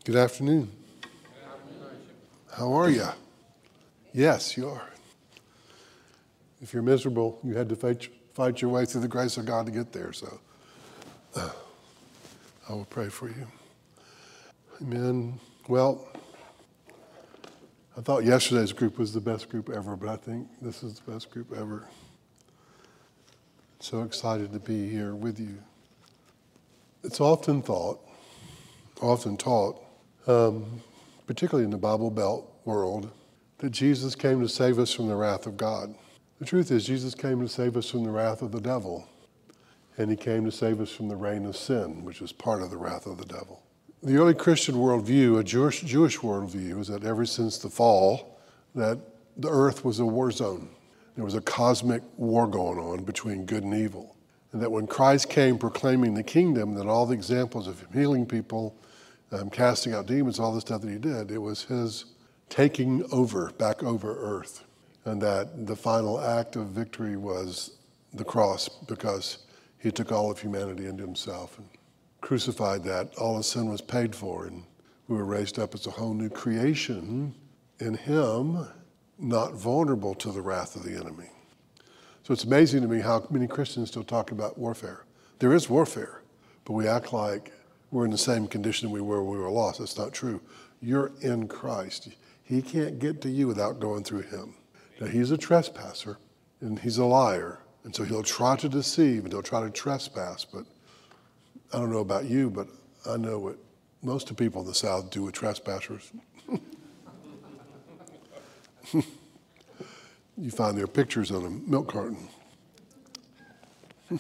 Good afternoon. How are you? Yes, you are. If you're miserable, you had to fight your way through the grace of God to get there. So I will pray for you. Amen. Well, I thought yesterday's group was the best group ever, but I think this is the best group ever. So excited to be here with you. It's often taught, particularly in the Bible Belt world, that Jesus came to save us from the wrath of God. The truth is, Jesus came to save us from the wrath of the devil, and he came to save us from the reign of sin, which is part of the wrath of the devil. The early Christian worldview, a Jewish worldview, is that ever since the fall, that the earth was a war zone. There was a cosmic war going on between good and evil. And that when Christ came proclaiming the kingdom, that all the examples of him healing people, casting out demons, all the stuff that he did, it was his taking back over earth. And that the final act of victory was the cross, because he took all of humanity into himself and crucified that. All of sin was paid for, and we were raised up as a whole new creation in him, not vulnerable to the wrath of the enemy. So it's amazing to me how many Christians still talk about warfare. There is warfare, but we act like we're in the same condition we were when we were lost. That's not true. You're in Christ. He can't get to you without going through him. Now, he's a trespasser, and he's a liar, and so he'll try to deceive, and he'll try to trespass, but I don't know about you, but I know what most of the people in the South do with trespassers. You find their pictures on a milk carton. So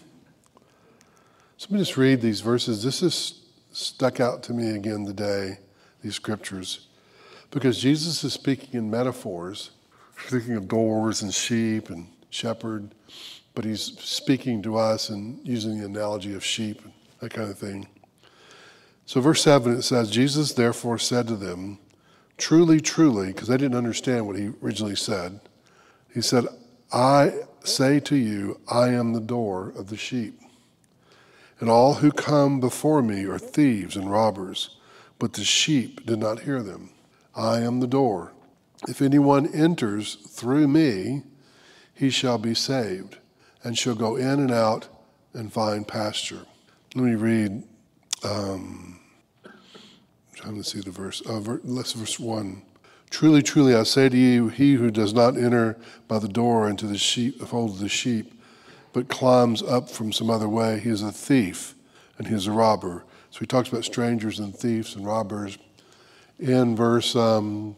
let me just read these verses. This has stuck out to me again today, these scriptures, because Jesus is speaking in metaphors, speaking of doors and sheep and shepherd, but he's speaking to us and using the analogy of sheep and that kind of thing. So verse 7, it says, Jesus therefore said to them, truly, truly, because they didn't understand what he originally said. He said, I say to you, I am the door of the sheep. And all who come before me are thieves and robbers, but the sheep did not hear them. I am the door. If anyone enters through me, he shall be saved, and shall go in and out and find pasture. Let me read, trying to see the verse, verse 1. Truly, truly, I say to you, he who does not enter by the door into the fold of the sheep, but climbs up from some other way, he is a thief and he is a robber. So he talks about strangers and thieves and robbers. In verse 12,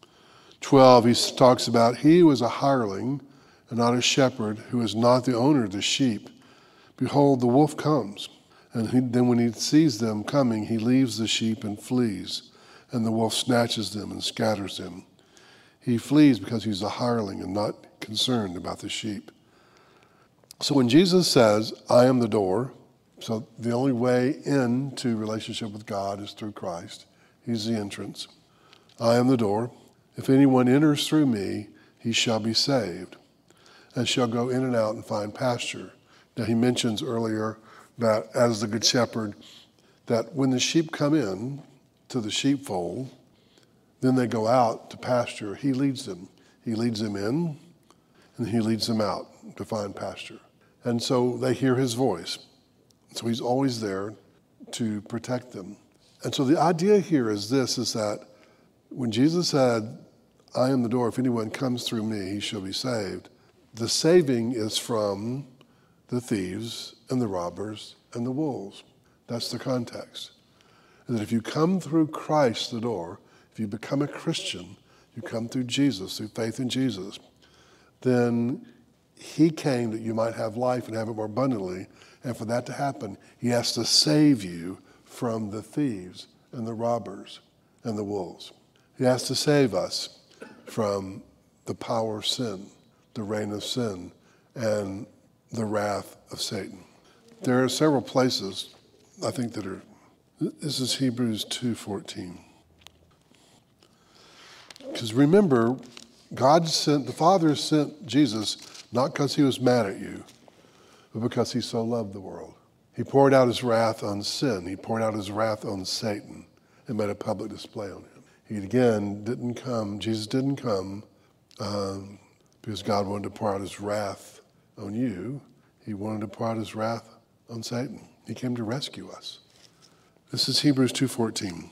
he talks about he who is a hireling and not a shepherd, who is not the owner of the sheep. Behold, the wolf comes. And then when he sees them coming, he leaves the sheep and flees. And the wolf snatches them and scatters them. He flees because he's a hireling and not concerned about the sheep. So when Jesus says, I am the door, so the only way into relationship with God is through Christ. He's the entrance. I am the door. If anyone enters through me, he shall be saved, and shall go in and out and find pasture. Now he mentions earlier that as the good shepherd, that when the sheep come in to the sheepfold, then they go out to pasture. He leads them. He leads them in, and he leads them out to find pasture. And so they hear his voice. So he's always there to protect them. And so the idea here is this, is that when Jesus said, I am the door, if anyone comes through me, he shall be saved, the saving is from the thieves and the robbers and the wolves. That's the context. And that if you come through Christ, the door, if you become a Christian, you come through Jesus, through faith in Jesus, then he came that you might have life and have it more abundantly. And for that to happen, he has to save you from the thieves and the robbers and the wolves. He has to save us from the power of sin, the reign of sin, and the wrath of Satan. There are several places, I think, that are. This is Hebrews 2:14. Because remember, the Father sent Jesus not because he was mad at you, but because he so loved the world. He poured out his wrath on sin. He poured out his wrath on Satan. and made a public display on him. Jesus didn't come because God wanted to pour out his wrath on you. He wanted to pour out his wrath on Satan. He came to rescue us. This is Hebrews 2:14.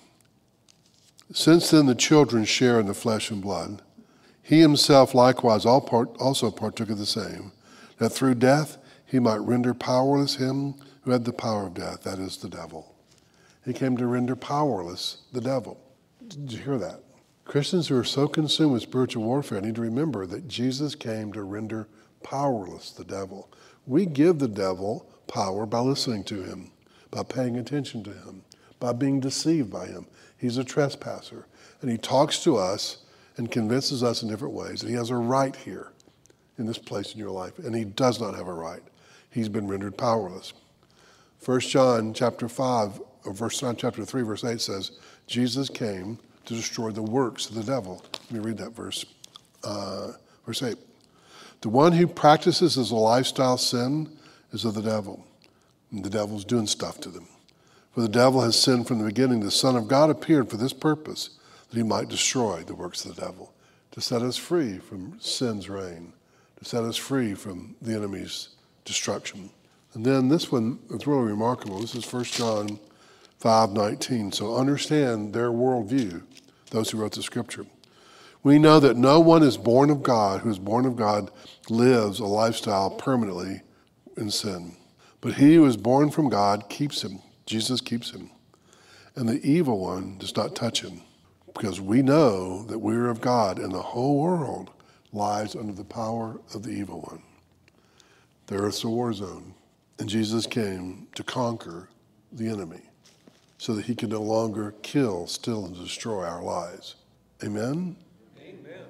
Since then the children share in the flesh and blood, he himself likewise also partook of the same, that through death he might render powerless him who had the power of death, that is the devil. He came to render powerless the devil. Did you hear that? Christians who are so consumed with spiritual warfare need to remember that Jesus came to render powerless the devil. We give the devil power by listening to him, by paying attention to him, by being deceived by him. He's a trespasser, and he talks to us and convinces us in different ways that he has a right here in this place in your life, and he does not have a right. He's been rendered powerless. 1 John chapter 5, or chapter 3, verse 8 says, Jesus came to destroy the works of the devil. Let me read that verse. Verse 8. The one who practices as a lifestyle sin is of the devil, and the devil's doing stuff to them. For the devil has sinned from the beginning. The Son of God appeared for this purpose, that he might destroy the works of the devil, to set us free from sin's reign, to set us free from the enemy's destruction. And then this one is really remarkable. This is 1 John 5:19. So understand their worldview, those who wrote the scripture. We know that no one is born of God, who is born of God lives a lifestyle permanently in sin. But he who is born from God keeps him. Jesus keeps him. And the evil one does not touch him, because we know that we are of God, and the whole world lies under the power of the evil one. The earth's a war zone, and Jesus came to conquer the enemy so that he could no longer kill, steal, and destroy our lives. Amen? Amen.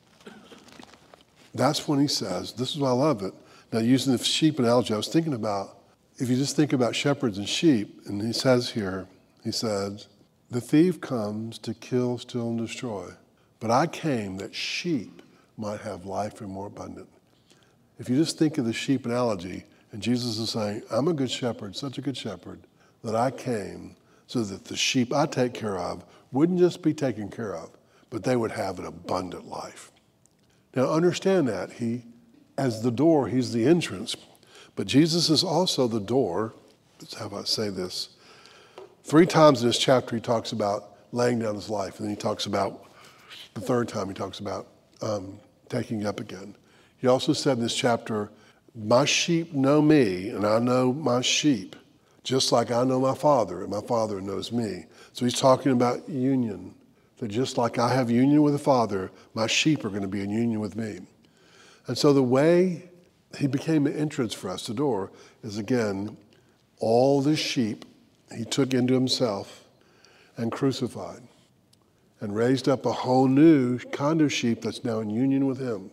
That's when he says, this is why I love it. Now, using the sheep analogy, I was thinking about, if you just think about shepherds and sheep, and he says here, he says, the thief comes to kill, steal, and destroy. But I came that sheep might have life and more abundant. If you just think of the sheep analogy, and Jesus is saying, I'm a good shepherd, such a good shepherd, that I came so that the sheep I take care of wouldn't just be taken care of, but they would have an abundant life. Now understand that as the door, he's the entrance, but Jesus is also the door. Let's have I say this. 3 times in this chapter he talks about laying down his life, and then he talks about, the third time he talks about taking up again. He also said in this chapter, my sheep know me, and I know my sheep, just like I know my Father, and my Father knows me. So he's talking about union, that just like I have union with the Father, my sheep are going to be in union with me. And so the way he became an entrance for us, the door, is again, all the sheep he took into himself and crucified and raised up a whole new kind of sheep that's now in union with him.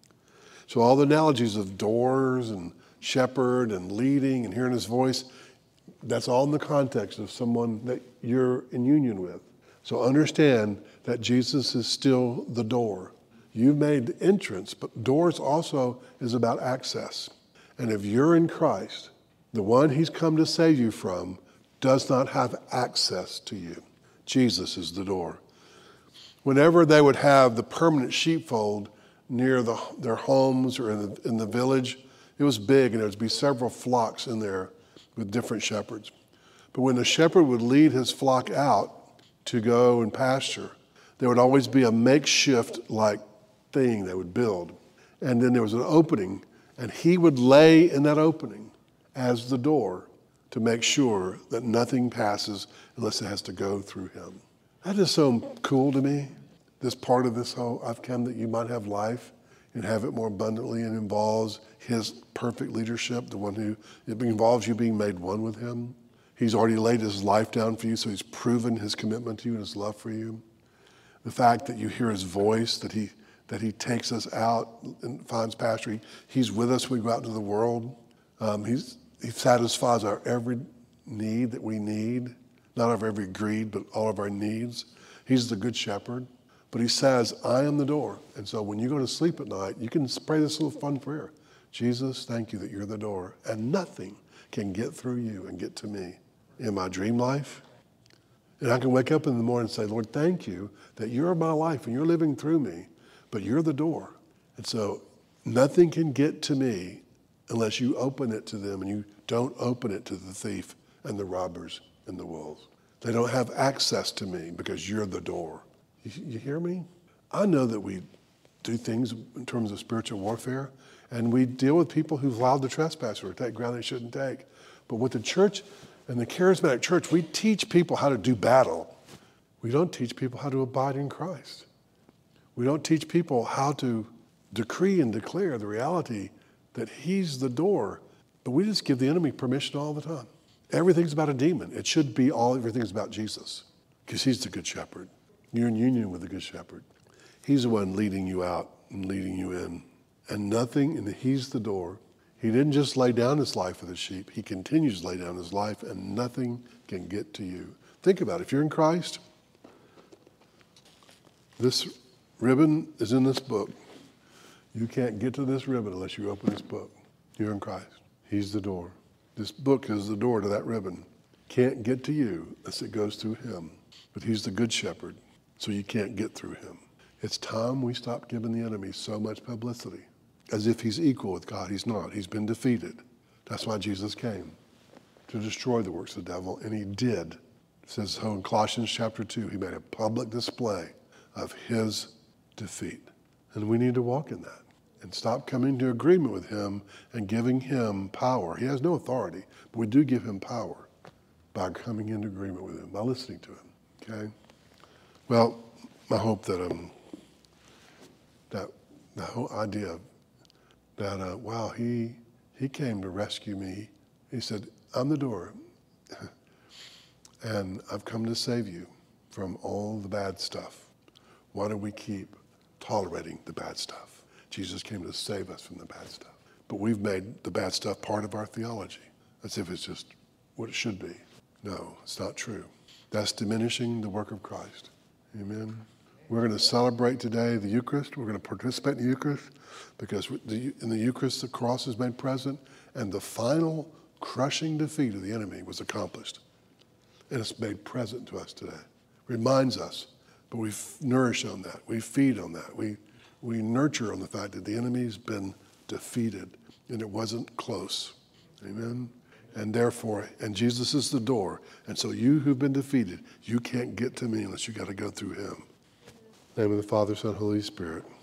So all the analogies of doors and shepherd and leading and hearing his voice, that's all in the context of someone that you're in union with. So understand that Jesus is still the door. You've made the entrance, but doors also is about access. And if you're in Christ, the one he's come to save you from does not have access to you. Jesus is the door. Whenever they would have the permanent sheepfold near their homes or in the village, it was big, and there would be several flocks in there with different shepherds. But when the shepherd would lead his flock out to go and pasture, there would always be a makeshift like thing they would build. And then there was an opening, and he would lay in that opening as the door to make sure that nothing passes unless it has to go through him. That is so cool to me. This part of this whole, I've come that you might have life and have it more abundantly, and involves his perfect leadership, the one who, it involves you being made one with him. He's already laid his life down for you, so he's proven his commitment to you and his love for you. The fact that you hear his voice, that he takes us out and finds pasture. He's with us when we go out into the world. He satisfies our every need that we need, not of every greed, but all of our needs. He's the good shepherd. But he says, I am the door. And so when you go to sleep at night, you can pray this little fun prayer. Jesus, thank you that you're the door, and nothing can get through you and get to me. In my dream life, And I can wake up in the morning and say, Lord, thank you that you're my life and you're living through me, but you're the door. And so nothing can get to me unless you open it to them, and you don't open it to the thief and the robbers and the wolves. They don't have access to me because you're the door. You hear me? I know that we do things in terms of spiritual warfare, and we deal with people who've allowed the trespasser to take ground they shouldn't take. But with the church and the charismatic church, we teach people how to do battle. We don't teach people how to abide in Christ. We don't teach people how to decree and declare the reality that he's the door. But we just give the enemy permission all the time. Everything's about a demon. It should be everything's about Jesus, because he's the good shepherd. You're in union with the good shepherd. He's the one leading you out and leading you in. And he's the door. He didn't just lay down his life for the sheep. He continues to lay down his life, and nothing can get to you. Think about it. If you're in Christ, this ribbon is in this book. You can't get to this ribbon unless you open this book. You're in Christ. He's the door. This book is the door to that ribbon. Can't get to you unless it goes through him. But he's the good shepherd, so you can't get through him. It's time we stop giving the enemy so much publicity, as if he's equal with God. He's not. He's been defeated. That's why Jesus came, to destroy the works of the devil, and he did. It says so in Colossians chapter 2, he made a public display of his defeat. And we need to walk in that and stop coming to agreement with him and giving him power. He has no authority, but we do give him power by coming into agreement with him, by listening to him, okay? Well, I hope that that the whole idea that, wow, he came to rescue me. He said, I'm the door, and I've come to save you from all the bad stuff. Why do we keep tolerating the bad stuff? Jesus came to save us from the bad stuff. But we've made the bad stuff part of our theology, as if it's just what it should be. No, it's not true. That's diminishing the work of Christ. Amen. We're going to celebrate today the Eucharist. We're going to participate in the Eucharist because in the Eucharist, the cross is made present, and the final crushing defeat of the enemy was accomplished. And it's made present to us today. Reminds us, but we nourish on that. We feed on that. We nurture on the fact that the enemy's been defeated, and it wasn't close. Amen. And therefore, and Jesus is the door. And so you who've been defeated, you can't get to me unless you got to go through him. In the name of the Father, Son, Holy Spirit.